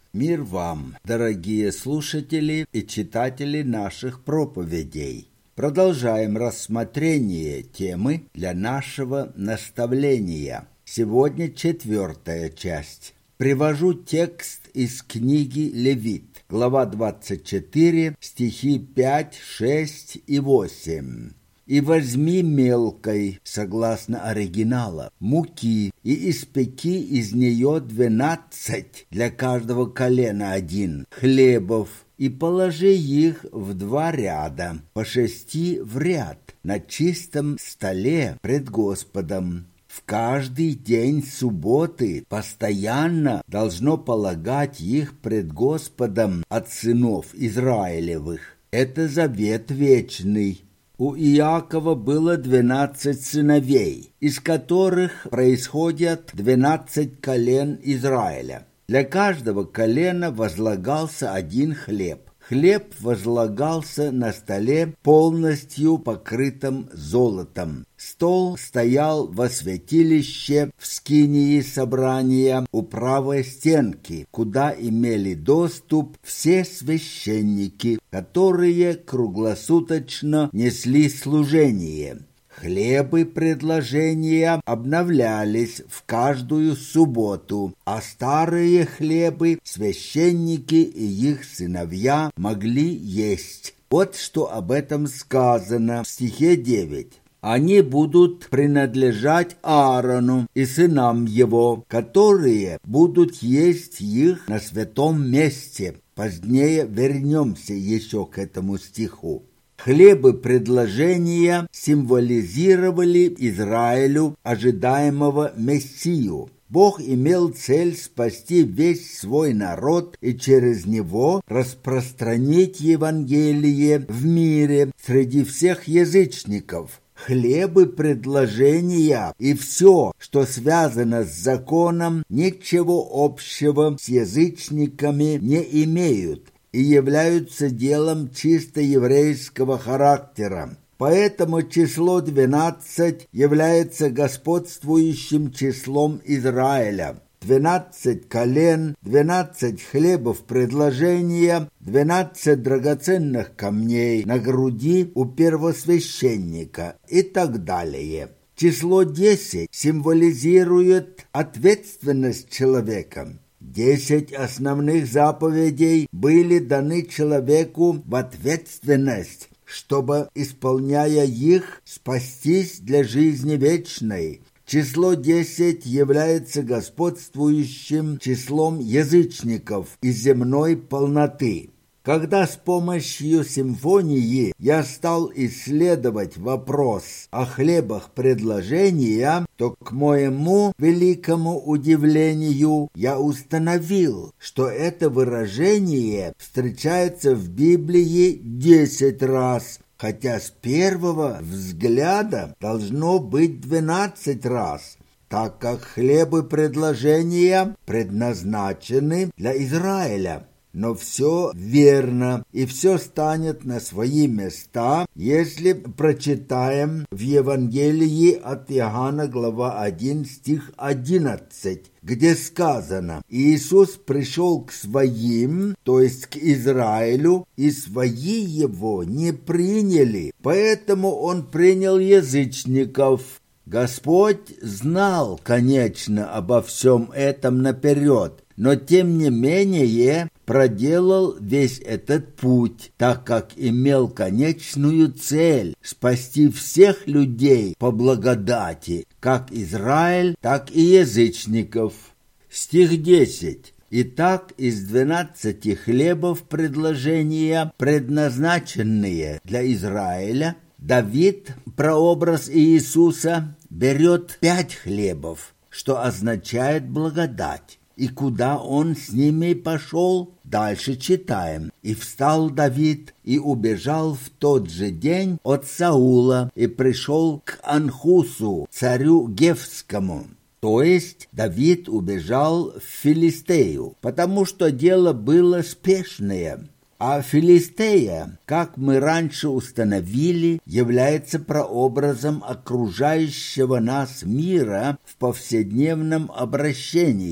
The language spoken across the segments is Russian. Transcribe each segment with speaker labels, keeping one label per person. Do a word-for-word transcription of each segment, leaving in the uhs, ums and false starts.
Speaker 1: Мир вам, дорогие слушатели и читатели наших проповедей. Продолжаем рассмотрение темы для нашего наставления. Сегодня четвертая часть. Привожу текст из книги Левит, глава двадцать четыре, стихи пять, шесть и восемь. «И возьми мелкой, согласно оригинала, муки, и испеки из нее двенадцать, для каждого колена один, хлебов, и положи их в два ряда, по шести в ряд, на чистом столе пред Господом. В каждый день субботы постоянно должно полагать их пред Господом от сынов Израилевых. Это завет вечный». У Иакова было двенадцать сыновей, из которых происходят двенадцать колен Израиля. Для каждого колена возлагался один хлеб. Хлеб возлагался на столе, полностью покрытым золотом. Стол стоял во святилище в скинии собрания у правой стенки, куда имели доступ все священники, которые круглосуточно несли служение. Хлебы предложения обновлялись в каждую субботу, а старые хлебы священники и их сыновья могли есть. Вот что об этом сказано в стихе девять. «Они будут принадлежать Аарону и сынам его, которые будут есть их на святом месте». Позднее вернемся еще к этому стиху. Хлебы предложения символизировали Израилю ожидаемого Мессию. Бог имел цель спасти весь свой народ и через него распространить Евангелие в мире среди всех язычников. Хлебы предложения и все, что связано с законом, ничего общего с язычниками не имеют и являются делом чисто еврейского характера. Поэтому число двенадцать является господствующим числом Израиля. Двенадцать колен, двенадцать хлебов предложения, двенадцать драгоценных камней на груди у первосвященника и так далее. Число десять символизирует ответственность человека. Десять основных заповедей были даны человеку в ответственность, чтобы, исполняя их, спастись для жизни вечной. Число десять является господствующим числом язычников и земной полноты. Когда с помощью симфонии я стал исследовать вопрос о хлебах предложения, то, к моему великому удивлению, я установил, что это выражение встречается в Библии десять раз, хотя с первого взгляда должно быть двенадцать раз, так как хлебы предложения предназначены для Израиля. Но все верно, и все станет на свои места, если прочитаем в Евангелии от Иоанна, глава один, стих одиннадцать, где сказано: «Иисус пришел к своим, то есть к Израилю, и свои его не приняли, поэтому он принял язычников». Господь знал, конечно, обо всем этом наперед, но тем не менее проделал весь этот путь, так как имел конечную цель спасти всех людей по благодати, как Израиль, так и язычников. Стих десять. «Итак, из двенадцати хлебов предложения, предназначенные для Израиля, Давид, прообраз Иисуса, берет пять хлебов, что означает благодать. И куда он с ними пошел? Дальше читаем. «И встал Давид, и убежал в тот же день от Саула, и пришел к Анхусу, царю Гевскому». То есть Давид убежал в Филистею, потому что дело было спешное. А Филистея, как мы раньше установили, является прообразом окружающего нас мира в повседневном обращении.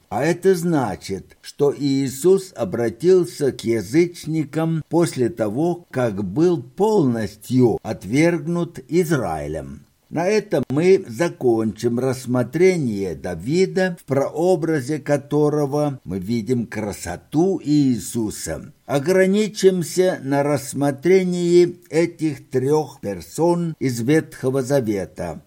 Speaker 1: А это значит, что Иисус обратился к язычникам после того, как был полностью отвергнут Израилем. На этом мы закончим рассмотрение Давида, в прообразе которого мы видим красоту Иисуса. Ограничимся на рассмотрении этих трех персон из Ветхого Завета: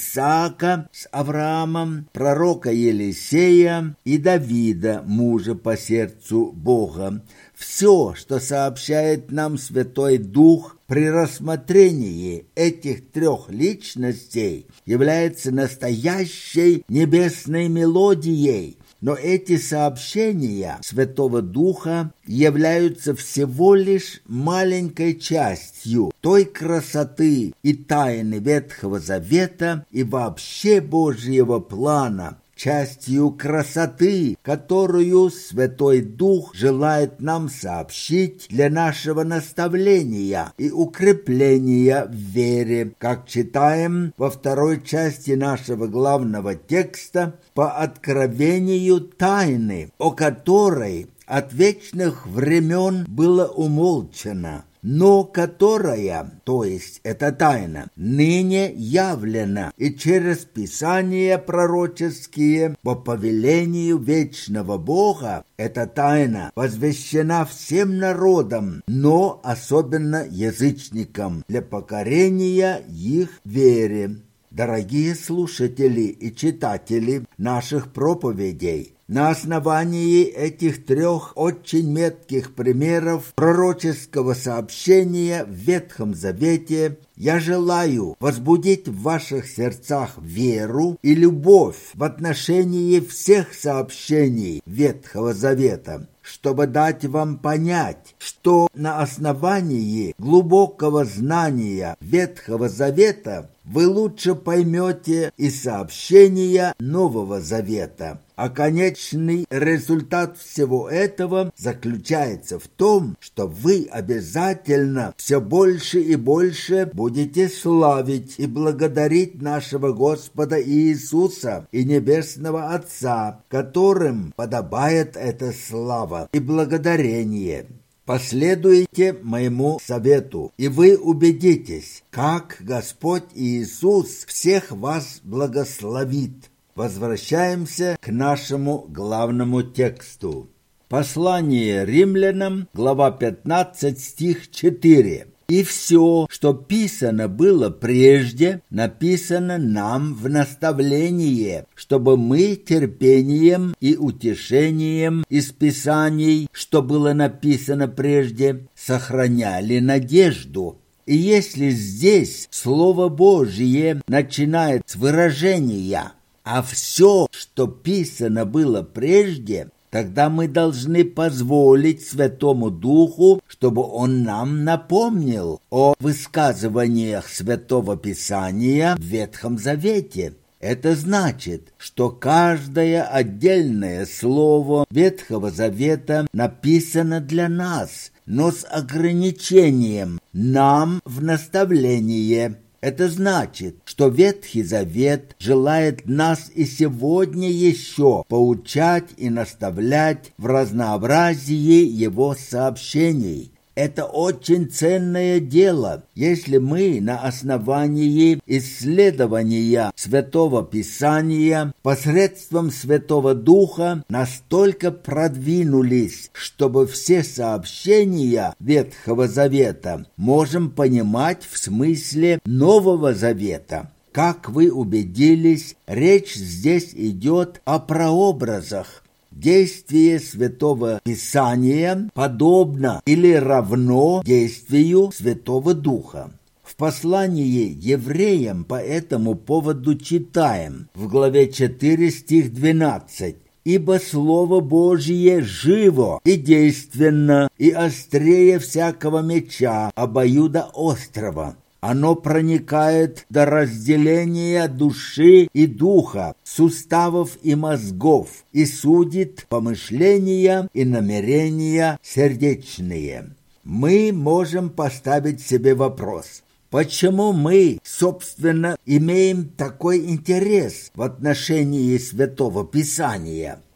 Speaker 1: Исаака с Авраамом, пророка Елисея и Давида, мужа по сердцу Бога. Все, что сообщает нам Святой Дух при рассмотрении этих трех личностей, является настоящей небесной мелодией. Но эти сообщения Святого Духа являются всего лишь маленькой частью той красоты и тайны Ветхого Завета и вообще Божьего плана, частью красоты, которую Святой Дух желает нам сообщить для нашего наставления и укрепления в вере, как читаем во второй части нашего главного текста по откровению тайны, о которой от вечных времен было умолчано, но которая, то есть эта тайна, ныне явлена и через Писания пророческие по повелению вечного Бога эта тайна возвещена всем народам, но особенно язычникам, для покорения их вере. Дорогие слушатели и читатели наших проповедей, на основании этих трех очень метких примеров пророческого сообщения в Ветхом Завете я желаю возбудить в ваших сердцах веру и любовь в отношении всех сообщений Ветхого Завета, чтобы дать вам понять, что на основании глубокого знания Ветхого Завета вы лучше поймете и сообщения Нового Завета. А конечный результат всего этого заключается в том, что вы обязательно все больше и больше будете славить и благодарить нашего Господа Иисуса и Небесного Отца, которым подобает эта слава и благодарение. Последуйте моему совету, и вы убедитесь, как Господь Иисус всех вас благословит. Возвращаемся к нашему главному тексту. Послание римлянам, глава пятнадцать, стих четыре. «И все, что писано было прежде, написано нам в наставление, чтобы мы терпением и утешением из Писаний, что было написано прежде, сохраняли надежду». И если здесь Слово Божие начинает с выражения «а все, что писано было прежде», тогда мы должны позволить Святому Духу, чтобы Он нам напомнил о высказываниях Святого Писания в Ветхом Завете. Это значит, что каждое отдельное слово Ветхого Завета написано для нас, но с ограничением «нам в наставление». Это значит, что Ветхий Завет желает нас и сегодня еще поучать и наставлять в разнообразии его сообщений. Это очень ценное дело, если мы на основании исследования Святого Писания посредством Святого Духа настолько продвинулись, чтобы все сообщения Ветхого Завета можем понимать в смысле Нового Завета. Как вы убедились, речь здесь идет о прообразах. Действие Святого Писания подобно или равно действию Святого Духа. В послании евреям по этому поводу читаем в главе четыре, стих двенадцать. «Ибо Слово Божие живо и действенно, и острее всякого меча обоюдоострого. Оно проникает до разделения души и духа, суставов и мозгов, и судит помышления и намерения сердечные». Мы можем поставить себе вопрос: почему мы, собственно, имеем такой интерес в отношении Святого Писания?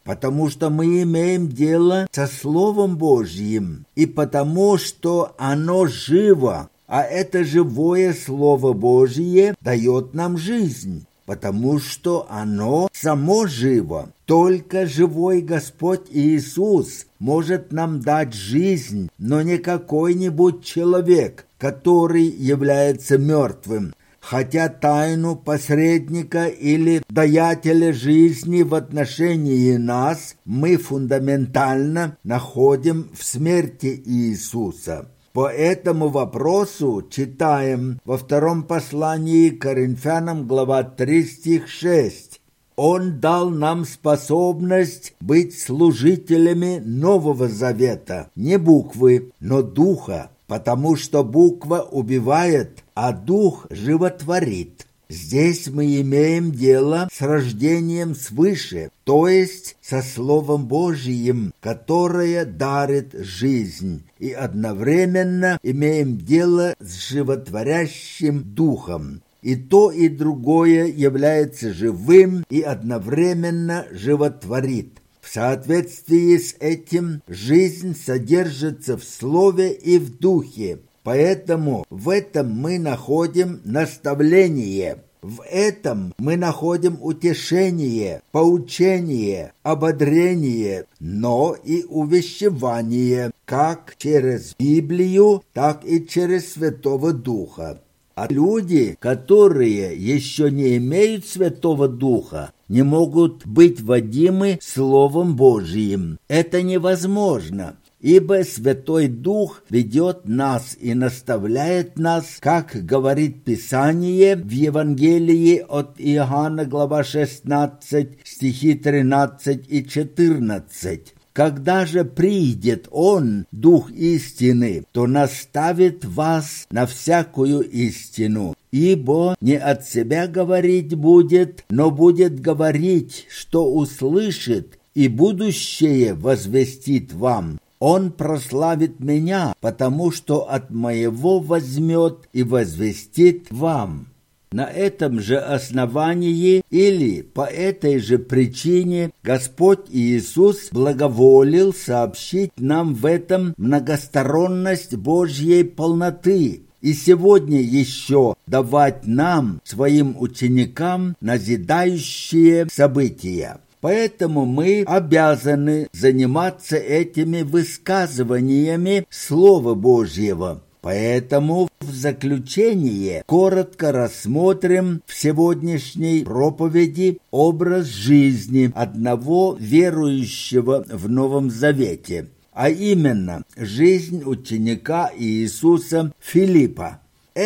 Speaker 1: потому что мы имеем дело со Словом Божьим, и потому что оно живо, а это живое Слово Божье дает нам жизнь, потому что оно само живо. Только живой Господь Иисус может нам дать жизнь, но не какой-нибудь человек, который является мертвым. Хотя тайну посредника или даятеля жизни в отношении нас мы фундаментально находим в смерти Иисуса. По этому вопросу читаем во втором послании к Коринфянам, глава три, стих шесть. «Он дал нам способность быть служителями Нового Завета, не буквы, но духа, потому что буква убивает, а дух животворит». Здесь мы имеем дело с рождением свыше, то есть со Словом Божиим, которое дарит жизнь, и одновременно имеем дело с животворящим Духом. И то, и другое является живым и одновременно животворит. В соответствии с этим жизнь содержится в Слове и в Духе. Поэтому в этом мы находим наставление, в этом мы находим утешение, поучение, ободрение, но и увещевание, как через Библию, так и через Святого Духа. А люди, которые еще не имеют Святого Духа, не могут быть водимы Словом Божиим. Это невозможно. Ибо Святой Дух ведет нас и наставляет нас, как говорит Писание в Евангелии от Иоанна, глава шестнадцать, стихи тринадцать и четырнадцать. «Когда же придет Он, Дух истины, то наставит вас на всякую истину, ибо не от себя говорить будет, но будет говорить, что услышит, и будущее возвестит вам. Он прославит меня, потому что от моего возьмет и возвестит вам». На этом же основании или по этой же причине Господь Иисус благоволил сообщить нам в этом многосторонность Божьей полноты и сегодня еще давать нам, своим ученикам, назидающие события. Поэтому мы обязаны заниматься этими высказываниями Слова Божьего. Поэтому в заключение коротко рассмотрим в сегодняшней проповеди образ жизни одного верующего в Новом Завете, а именно жизнь ученика Иисуса Филиппа.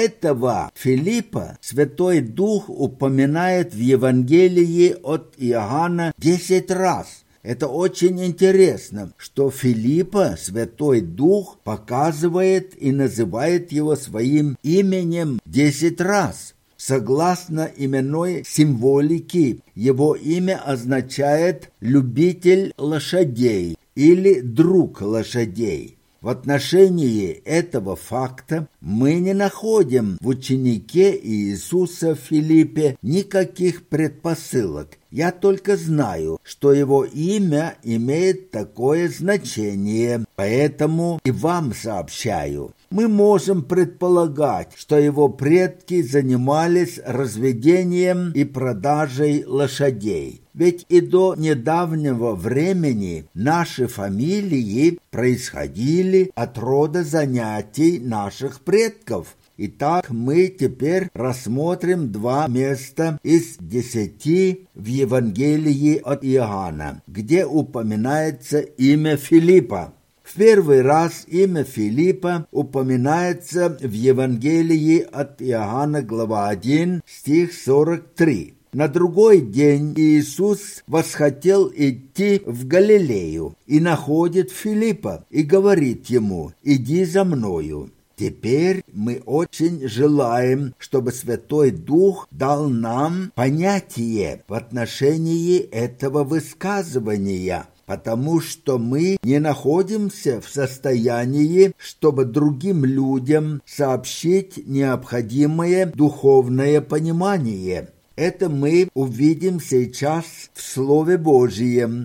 Speaker 1: Этого Филиппа Святой Дух упоминает в Евангелии от Иоанна десять раз. Это очень интересно, что Филиппа Святой Дух показывает и называет его своим именем десять раз. Согласно именной символике, его имя означает «любитель лошадей» или «друг лошадей». В отношении этого факта мы не находим в ученике Иисуса Филиппе никаких предпосылок. Я только знаю, что его имя имеет такое значение, поэтому и вам сообщаю. Мы можем предполагать, что его предки занимались разведением и продажей лошадей. Ведь и до недавнего времени наши фамилии происходили от рода занятий наших предков. Итак, мы теперь рассмотрим два места из десяти в Евангелии от Иоанна, где упоминается имя Филиппа. В первый раз имя Филиппа упоминается в Евангелии от Иоанна, глава один, стих сорок три. На другой день Иисус восхотел идти в Галилею и находит Филиппа и говорит ему: «Иди за мною». Теперь мы очень желаем, чтобы Святой Дух дал нам понятие в отношении этого высказывания, потому что мы не находимся в состоянии, чтобы другим людям сообщить необходимое духовное понимание. Это мы увидим сейчас в Слове Божьем.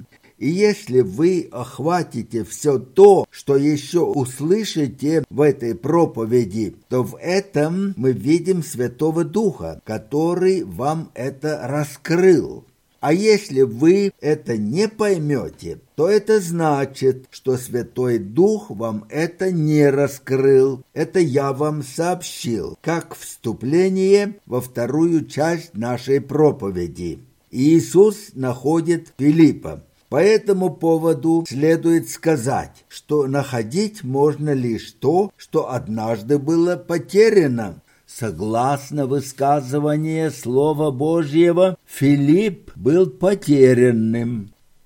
Speaker 1: И если вы охватите все то, что еще услышите в этой проповеди, то в этом мы видим Святого Духа, который вам это раскрыл. А если вы это не поймете, то это значит, что Святой Дух вам это не раскрыл. Это я вам сообщил, как вступление во вторую часть нашей проповеди. Иисус находит Филиппа. По этому поводу следует сказать, что находить можно лишь то, что однажды было потеряно. Согласно высказыванию Слова Божьего, Филипп был потерянным.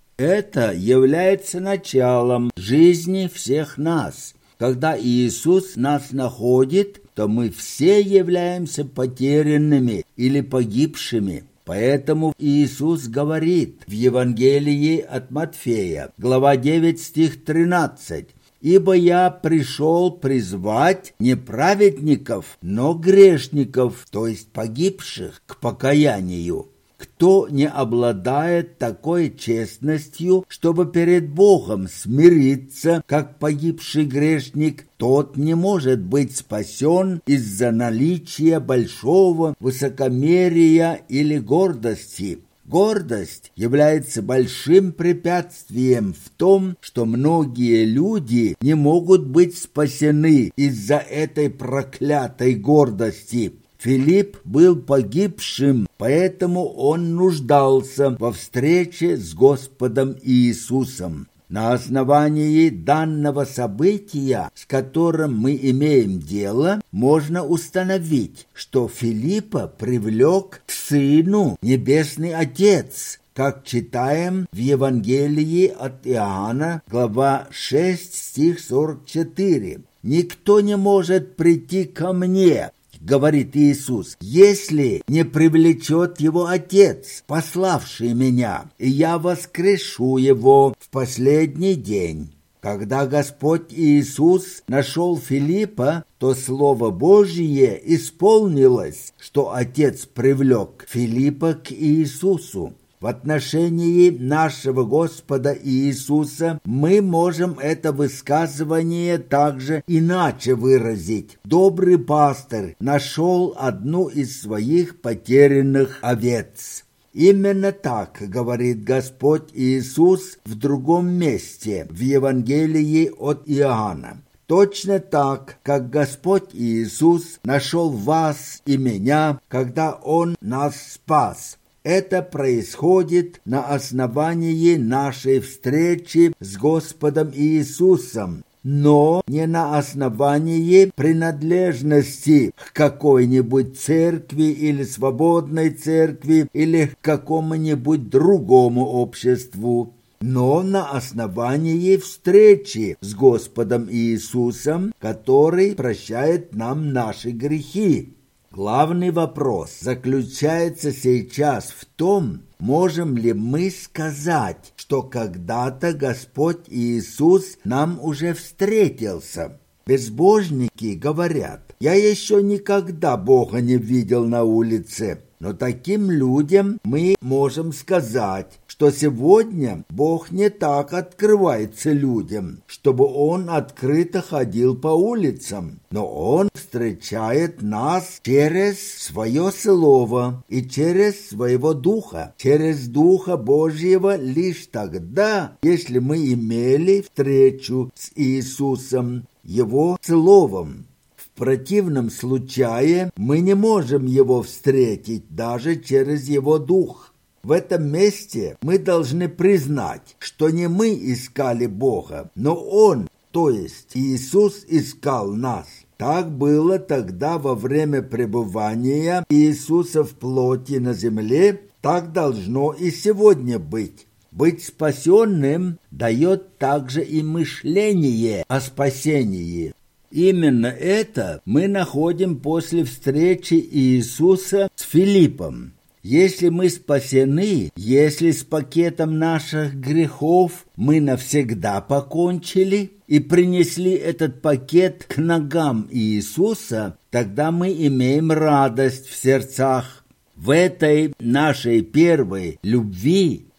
Speaker 1: Это является началом жизни всех нас. Когда Иисус нас находит, то мы все являемся потерянными или погибшими. Поэтому Иисус говорит в Евангелии от Матфея, глава девять, стих тринадцать: «Ибо я пришел призвать не праведников, но грешников, то есть погибших, к покаянию». Кто не обладает такой честностью, чтобы перед Богом смириться, как погибший грешник, тот не может быть спасен из-за наличия большого высокомерия или гордости. Гордость является большим препятствием в том, что многие люди не могут быть спасены из-за этой проклятой гордости. Филипп был погибшим, поэтому он нуждался во встрече с Господом Иисусом. На основании данного события, с которым мы имеем дело, можно установить, что Филиппа привлек к Сыну Небесный Отец, как читаем в Евангелии от Иоанна, глава шесть, стих сорок четыре. «Никто не может прийти ко мне, — говорит Иисус, — если не привлечет его Отец, пославший меня, и я воскрешу его в последний день». Когда Господь Иисус нашел Филиппа, то Слово Божье исполнилось, что Отец привлек Филиппа к Иисусу. В отношении нашего Господа Иисуса мы можем это высказывание также иначе выразить. Добрый пастырь нашел одну из своих потерянных овец. Именно так говорит Господь Иисус в другом месте, в Евангелии от Иоанна. Точно так, как Господь Иисус нашел вас и меня, когда Он нас спас. Это происходит на основании нашей встречи с Господом Иисусом, но не на основании принадлежности к какой-нибудь церкви или свободной церкви или к какому-нибудь другому обществу, но на основании встречи с Господом Иисусом, который прощает нам наши грехи. Главный вопрос заключается сейчас в том, можем ли мы сказать, что когда-то Господь Иисус нам уже встретился. Безбожники говорят: «Я еще никогда Бога не видел на улице». Но таким людям мы можем сказать, что сегодня Бог не так открывается людям, чтобы Он открыто ходил по улицам, но Он встречает нас через Свое Слово и через Своего Духа, через Духа Божьего лишь тогда, если мы имели встречу с Иисусом, Его Словом. В противном случае мы не можем Его встретить даже через Его Дух. В этом месте мы должны признать, что не мы искали Бога, но Он, то есть Иисус, искал нас. Так было тогда во время пребывания Иисуса в плоти на земле, так должно и сегодня быть. Быть спасенным дает также и мышление о спасении. Именно это мы находим после встречи Иисуса с Филиппом. Если мы спасены, если с пакетом наших грехов мы навсегда покончили и принесли этот пакет к ногам Иисуса, тогда мы имеем радость в сердцах. В этой нашей первой любви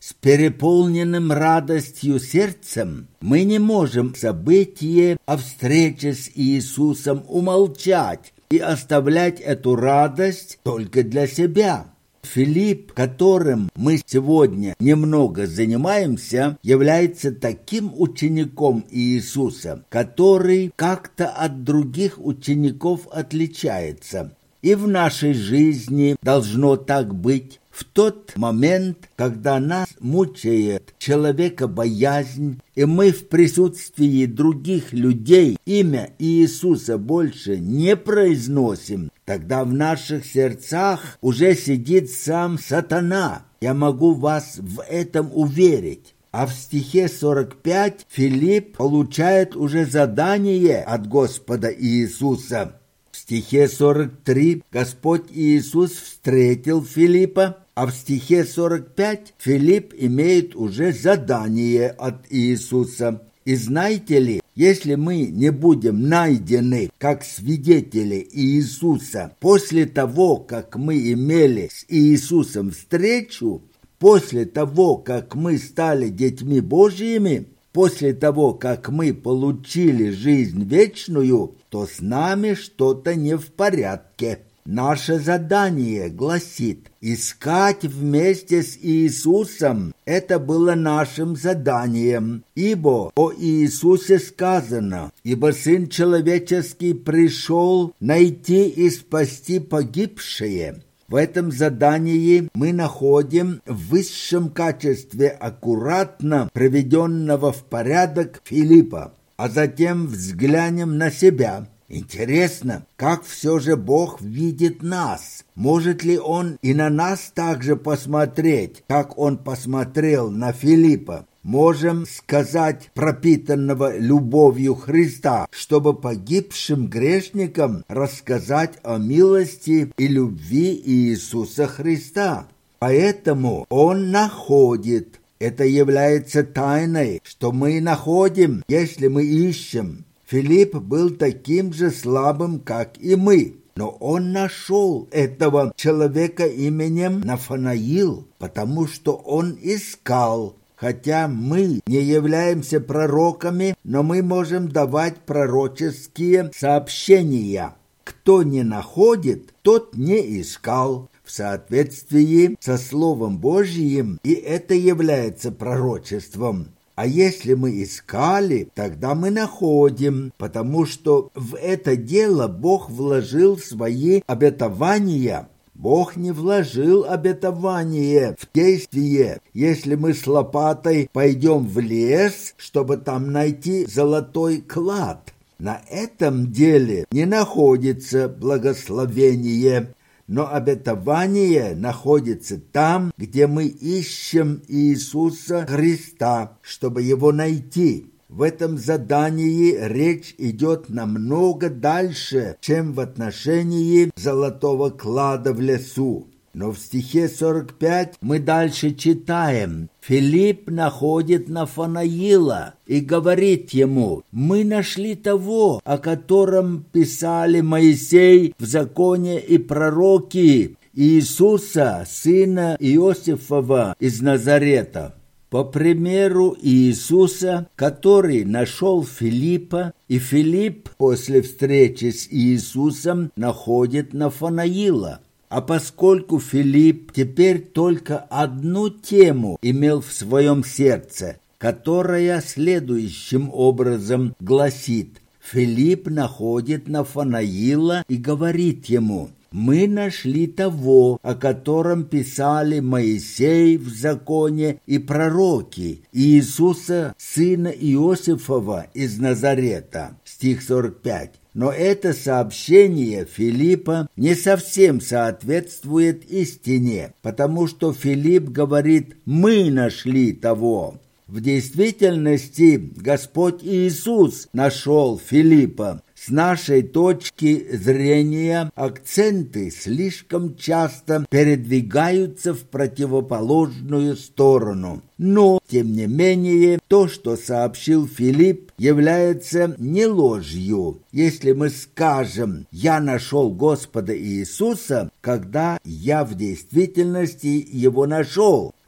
Speaker 1: с переполненным радостью сердцем, мы не можем событие о встрече с Иисусом умолчать и оставлять эту радость только для себя. Филипп, которым мы сегодня немного занимаемся, является таким учеником Иисуса, который как-то от других учеников отличается. И в нашей жизни должно так быть. В тот момент, когда нас мучает человекобоязнь, и мы в присутствии других людей имя Иисуса больше не произносим, тогда в наших сердцах уже сидит сам сатана. Я могу вас в этом уверить. А в стихе сорок пять Филипп получает уже задание от Господа Иисуса. В стихе сорок три Господь Иисус встретил Филиппа, а в стихе сорок пять Филипп имеет уже задание от Иисуса. И знаете ли, если мы не будем найдены как свидетели Иисуса после того, как мы имели с Иисусом встречу, после того, как мы стали детьми Божьими, после того, как мы получили жизнь вечную, то с нами что-то не в порядке. Наше задание гласит искать вместе с Иисусом. Это было нашим заданием. Ибо о Иисусе сказано: «Ибо Сын Человеческий пришел найти и спасти погибшие». В этом задании мы находим в высшем качестве аккуратно приведенного в порядок Филиппа, а затем взглянем на себя. Интересно, как все же Бог видит нас? Может ли Он и на нас также посмотреть, как Он посмотрел на Филиппа? Можем сказать пропитанного любовью Христа, чтобы погибшим грешникам рассказать о милости и любви Иисуса Христа. Поэтому Он находит. Это является тайной, что мы находим, если мы ищем. Филипп был таким же слабым, как и мы. Но он нашел этого человека именем Нафанаил, потому что он искал. Хотя мы не являемся пророками, но мы можем давать пророческие сообщения. Кто не находит, тот не искал. В соответствии со Словом Божьим, и это является пророчеством. А если мы искали, тогда мы находим, потому что в это дело Бог вложил свои обетования. Бог не вложил обетование в действие, если мы с лопатой пойдем в лес, чтобы там найти золотой клад. На этом деле не находится благословение, но обетование находится там, где мы ищем Иисуса Христа, чтобы Его найти. В этом задании речь идет намного дальше, чем в отношении золотого клада в лесу. Но в стихе сорок пять мы дальше читаем: «Филипп находит Нафанаила и говорит ему: мы нашли того, о котором писали Моисей в законе и пророки, Иисуса, сына Иосифова из Назарета». По примеру Иисуса, который нашел Филиппа, и Филипп после встречи с Иисусом находит Нафанаила. А поскольку Филипп теперь только одну тему имел в своем сердце, которая следующим образом гласит: Филипп находит Нафанаила и говорит ему: «Мы нашли того, о котором писали Моисей в законе и пророки, Иисуса, сына Иосифова из Назарета». Стих сорок пять. Но это сообщение Филиппа не совсем соответствует истине, потому что Филипп говорит: «Мы нашли того». В действительности Господь Иисус нашел Филиппа. С нашей точки зрения акценты слишком часто передвигаются в противоположную сторону. Но, тем не менее, то, что сообщил Филипп, является не ложью. Если мы скажем: «Я нашел Господа Иисуса», когда я в действительности Его нашел. В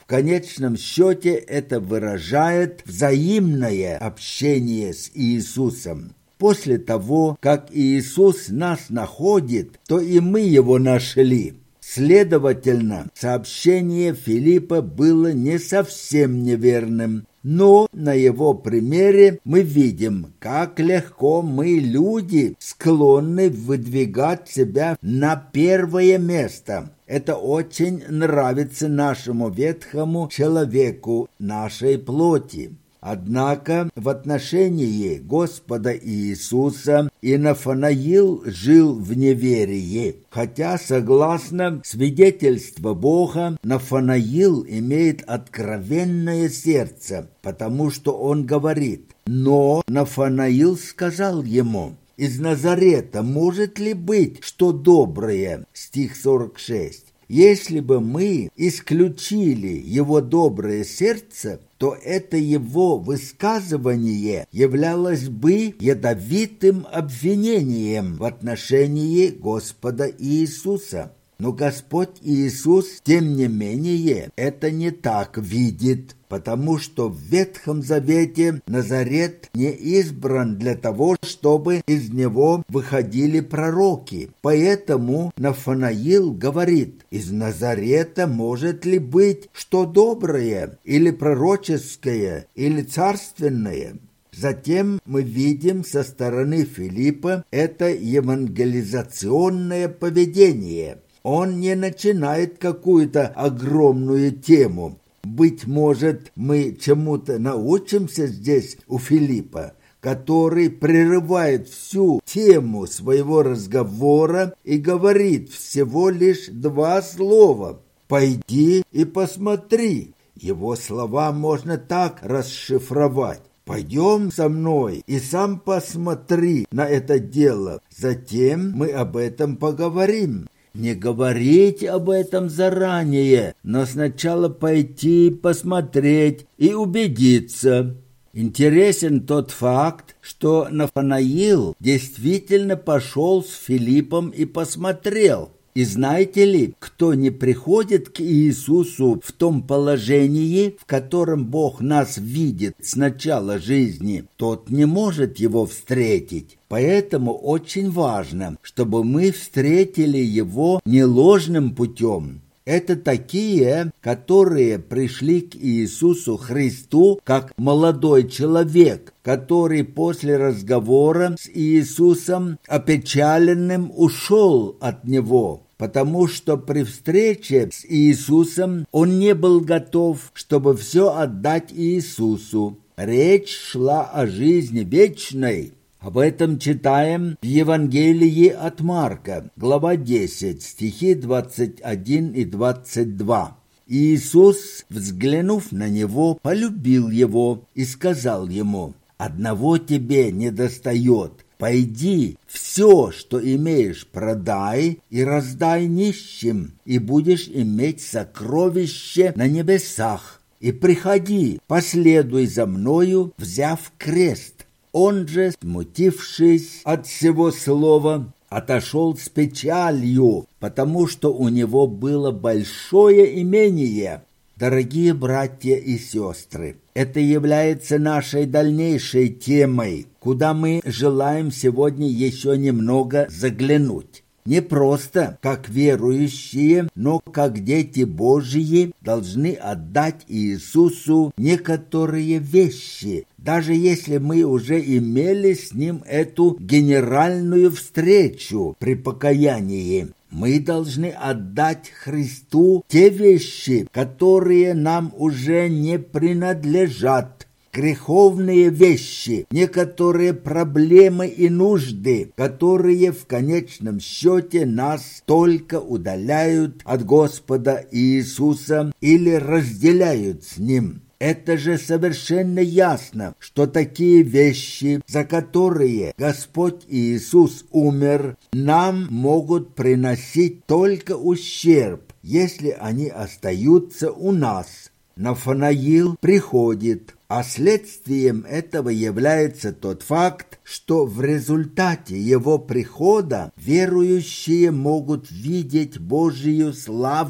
Speaker 1: конечном счете это выражает взаимное общение с Иисусом. После того, как Иисус нас находит, то и мы его нашли. Следовательно, сообщение Филиппа было не совсем неверным. Но на его примере мы видим, как легко мы, люди, склонны выдвигать себя на первое место. Это очень нравится нашему ветхому человеку, нашей плоти. Однако в отношении Господа Иисуса и Нафанаил жил в неверии, хотя, согласно свидетельству Бога, Нафанаил имеет откровенное сердце, потому что он говорит: «Но Нафанаил сказал ему: из Назарета может ли быть что доброе?» Стих сорок шесть. Если бы мы исключили его доброе сердце, то это его высказывание являлось бы ядовитым обвинением в отношении Господа Иисуса. Но Господь Иисус, тем не менее, это не так видит, потому что в Ветхом Завете Назарет не избран для того, чтобы из него выходили пророки. Поэтому Нафанаил говорит: из Назарета может ли быть что доброе, или пророческое, или царственное? Затем мы видим со стороны Филиппа это евангелизационное поведение. Он не начинает какую-то огромную тему. Быть может, мы чему-то научимся здесь у Филиппа, который прерывает всю тему своего разговора и говорит всего лишь два слова: «Пойди и посмотри». Его слова можно так расшифровать: «Пойдем со мной и сам посмотри на это дело, затем мы об этом поговорим». Не говорить об этом заранее, но сначала пойти посмотреть и убедиться. Интересен тот факт, что Нафанаил действительно пошел с Филиппом и посмотрел. И знаете ли, кто не приходит к Иисусу в том положении, в котором Бог нас видит с начала жизни, тот не может его встретить. Поэтому очень важно, чтобы мы встретили его не ложным путем. Это такие, которые пришли к Иисусу Христу как молодой человек, который после разговора с Иисусом опечаленным ушел от него, потому что при встрече с Иисусом он не был готов, чтобы все отдать Иисусу. Речь шла о жизни вечной. Об этом читаем в Евангелии от Марка, глава десять, стихи двадцать один и двадцать два. Иисус, взглянув на него, полюбил его и сказал ему: «Одного тебе недостает. Пойди, все, что имеешь, продай и раздай нищим, и будешь иметь сокровище на небесах. И приходи, последуй за мною, взяв крест». Он же, смутившись от всего слова, отошел с печалью, потому что у него было большое имение. Дорогие братья и сестры, это является нашей дальнейшей темой, куда мы желаем сегодня еще немного заглянуть. Не просто как верующие, но как дети Божьи должны отдать Иисусу некоторые вещи, даже если мы уже имели с Ним эту генеральную встречу при покаянии. Мы должны отдать Христу те вещи, которые нам уже не принадлежат. Греховные вещи, некоторые проблемы и нужды, которые в конечном счете нас только удаляют от Господа Иисуса или разделяют с Ним. Это же совершенно ясно, что такие вещи, за которые Господь Иисус умер, нам могут приносить только ущерб, если они остаются у нас. Нафанаил приходит, а следствием этого является тот факт, что в результате его прихода верующие могут видеть Божию славу.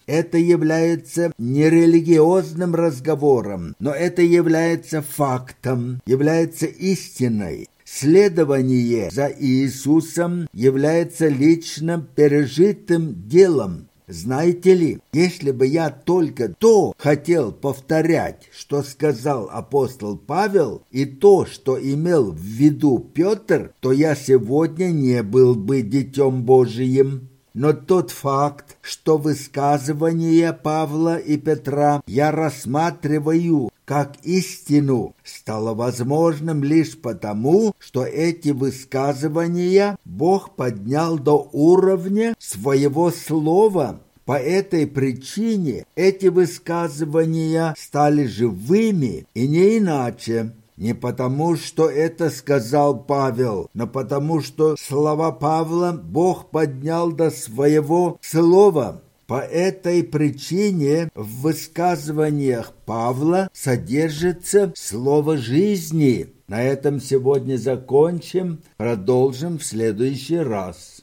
Speaker 1: Это является не религиозным разговором, но это является фактом, является истиной. Следование за Иисусом является лично пережитым делом. Знаете ли, если бы я только то хотел повторять, что сказал апостол Павел, и то, что имел в виду Петр, то я сегодня не был бы Детем Божиим. Но тот факт, что высказывания Павла и Петра я рассматриваю как истину, стало возможным лишь потому, что эти высказывания Бог поднял до уровня своего слова. По этой причине эти высказывания стали живыми, и не иначе. Не потому, что это сказал Павел, но потому, что слова Павла Бог поднял до своего слова. По этой причине в высказываниях Павла содержится слово жизни. На этом сегодня закончим, продолжим в следующий раз.